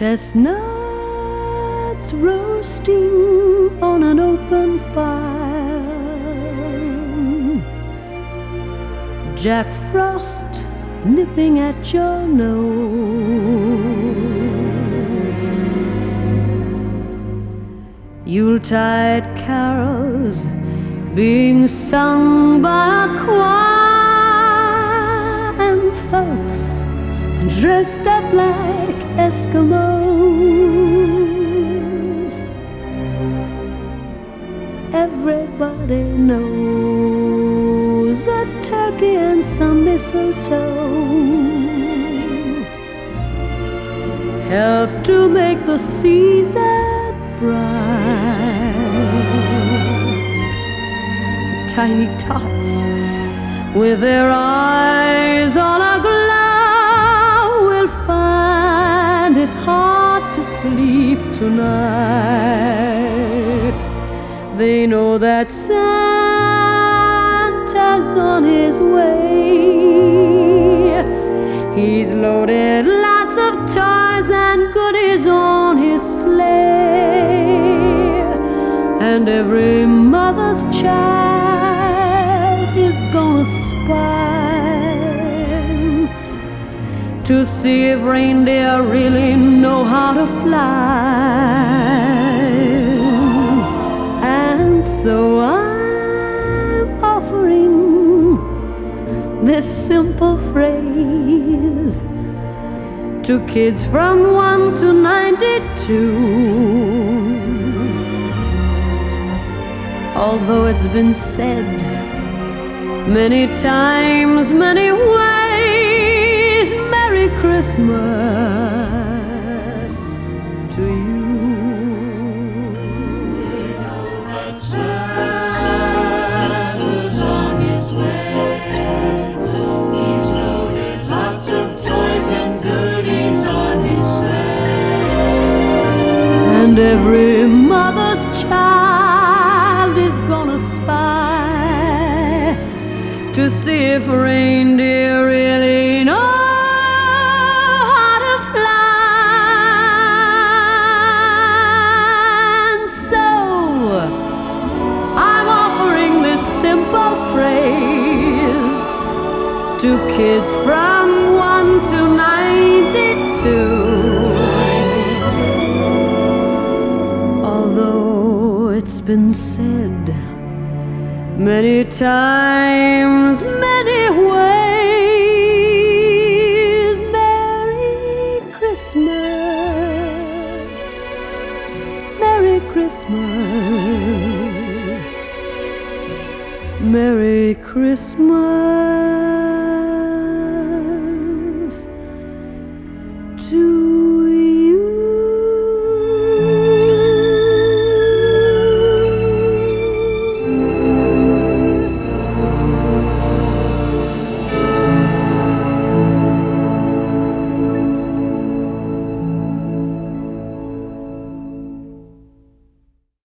chestnuts roasting on an open fire, Jack Frost nipping at your nose, Yuletide carols being sung by a choir, and folks dressed up like Eskimos. Everybody knows a turkey and some mistletoe help to make the season bright. Tiny tots with their eyes on a glow will find it hard to sleep tonight. They know that Santa's on his way. He's loaded lots of toys and goodies on his sleigh, and every mother's child is gonna spy to see if reindeer really know how to fly. And so I'm offering this simple phrase to kids from 1 to 92. Although it's been said many times, many ways, Merry Christmas to you. We know that Santa's on his way. He's loaded lots of toys and goodies on his sleigh, and every mother's child is gonna spy to see if reindeer really know how to fly. And so I'm offering this simple phrase to kids from 1 to 92. Although it's been said many times, many ways, Merry Christmas, Merry Christmas, Merry Christmas.